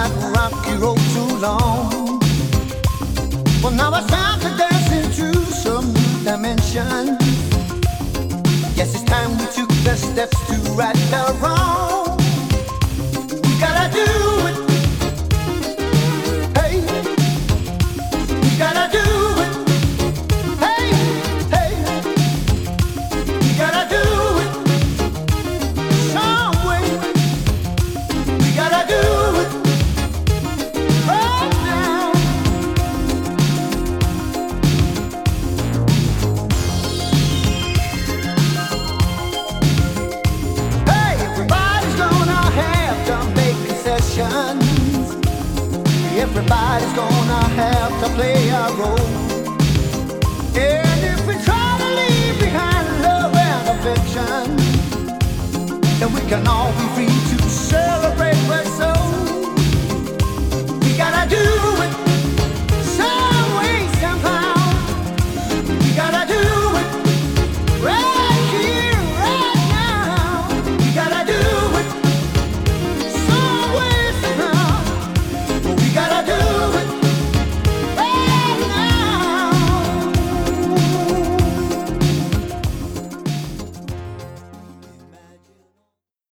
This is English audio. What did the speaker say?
that rocky road too long. Well, now it's time to dance into some new dimension. Yes, it's time we took the steps to right the wrong. We gotta do it. Hey, we gotta do it. Hey, hey, we gotta do it. Some way, we gotta do it. Right now. Hey, everybody's gonna have to make concessions. Everybody's gonna have to play a role. And if we try to leave behind love and affection, then we can all be free to celebrate